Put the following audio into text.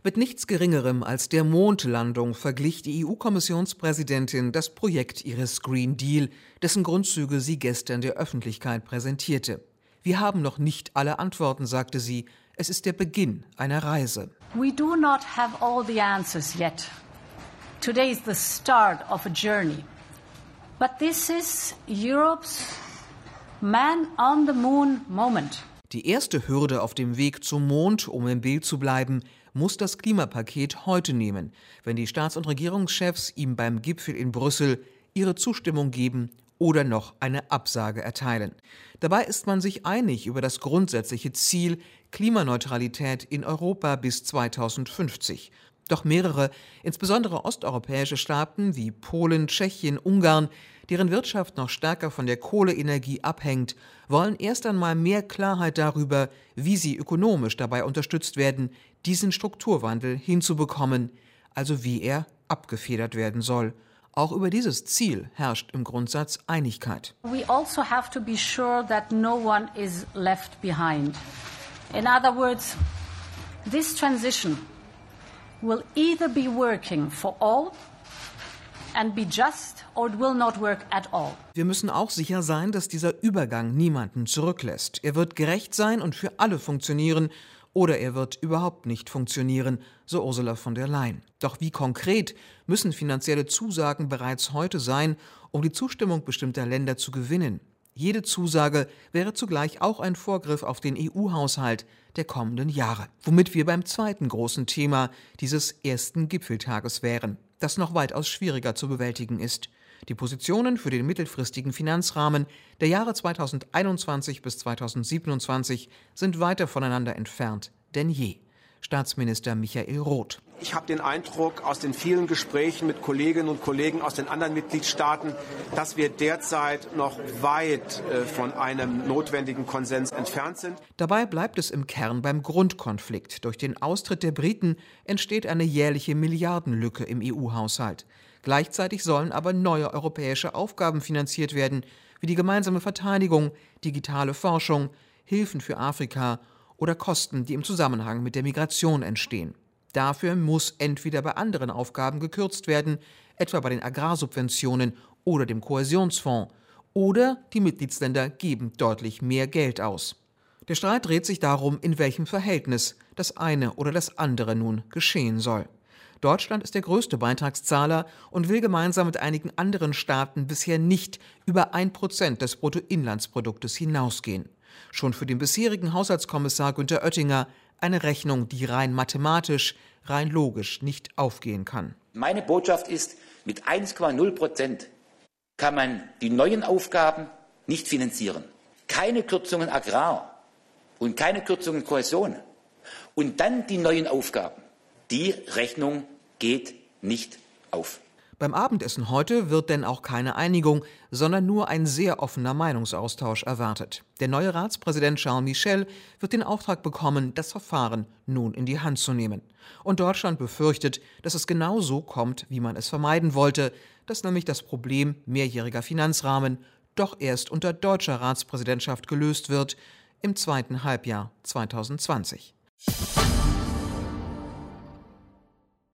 Mit nichts Geringerem als der Mondlandung verglich die EU-Kommissionspräsidentin das Projekt ihres Green Deal, dessen Grundzüge sie gestern der Öffentlichkeit präsentierte. Wir haben noch nicht alle Antworten, sagte sie. Es ist der Beginn einer Reise. We do not have all the answers yet. Today is the start of a journey. But this is Europe's Man on the Moon moment. Die erste Hürde auf dem Weg zum Mond, um im Bild zu bleiben, muss das Klimapaket heute nehmen, wenn die Staats- und Regierungschefs ihm beim Gipfel in Brüssel ihre Zustimmung geben oder noch eine Absage erteilen. Dabei ist man sich einig über das grundsätzliche Ziel Klimaneutralität in Europa bis 2050. Doch mehrere, insbesondere osteuropäische Staaten wie Polen, Tschechien, Ungarn, deren Wirtschaft noch stärker von der Kohleenergie abhängt, wollen erst einmal mehr Klarheit darüber, wie sie ökonomisch dabei unterstützt werden, diesen Strukturwandel hinzubekommen, also wie er abgefedert werden soll. Auch über dieses Ziel herrscht im Grundsatz Einigkeit. We also have to be sure that no one is left behind. In other words, this transition will either be working for all and be just, or it will not work at all. Wir müssen auch sicher sein, dass dieser Übergang niemanden zurücklässt. Er wird gerecht sein und für alle funktionieren, oder er wird überhaupt nicht funktionieren, so Ursula von der Leyen. Doch wie konkret müssen finanzielle Zusagen bereits heute sein, um die Zustimmung bestimmter Länder zu gewinnen? Jede Zusage wäre zugleich auch ein Vorgriff auf den EU-Haushalt der kommenden Jahre. Womit wir beim zweiten großen Thema dieses ersten Gipfeltages wären, das noch weitaus schwieriger zu bewältigen ist. Die Positionen für den mittelfristigen Finanzrahmen der Jahre 2021 bis 2027 sind weiter voneinander entfernt denn je. Staatsminister Michael Roth. Ich habe den Eindruck aus den vielen Gesprächen mit Kolleginnen und Kollegen aus den anderen Mitgliedstaaten, dass wir derzeit noch weit von einem notwendigen Konsens entfernt sind. Dabei bleibt es im Kern beim Grundkonflikt. Durch den Austritt der Briten entsteht eine jährliche Milliardenlücke im EU-Haushalt. Gleichzeitig sollen aber neue europäische Aufgaben finanziert werden, wie die gemeinsame Verteidigung, digitale Forschung, Hilfen für Afrika oder Kosten, die im Zusammenhang mit der Migration entstehen. Dafür muss entweder bei anderen Aufgaben gekürzt werden, etwa bei den Agrarsubventionen oder dem Kohäsionsfonds, oder die Mitgliedsländer geben deutlich mehr Geld aus. Der Streit dreht sich darum, in welchem Verhältnis das eine oder das andere nun geschehen soll. Deutschland ist der größte Beitragszahler und will gemeinsam mit einigen anderen Staaten bisher nicht über 1% des Bruttoinlandsproduktes hinausgehen. Schon für den bisherigen Haushaltskommissar Günther Oettinger eine Rechnung, die rein mathematisch, rein logisch nicht aufgehen kann. Meine Botschaft ist, mit 1,0% kann man die neuen Aufgaben nicht finanzieren. Keine Kürzungen Agrar und keine Kürzungen Kohäsion. Und dann die neuen Aufgaben. Die Rechnung geht nicht auf. Beim Abendessen heute wird denn auch keine Einigung, sondern nur ein sehr offener Meinungsaustausch erwartet. Der neue Ratspräsident Charles Michel wird den Auftrag bekommen, das Verfahren nun in die Hand zu nehmen. Und Deutschland befürchtet, dass es genau so kommt, wie man es vermeiden wollte, dass nämlich das Problem mehrjähriger Finanzrahmen doch erst unter deutscher Ratspräsidentschaft gelöst wird, im zweiten Halbjahr 2020.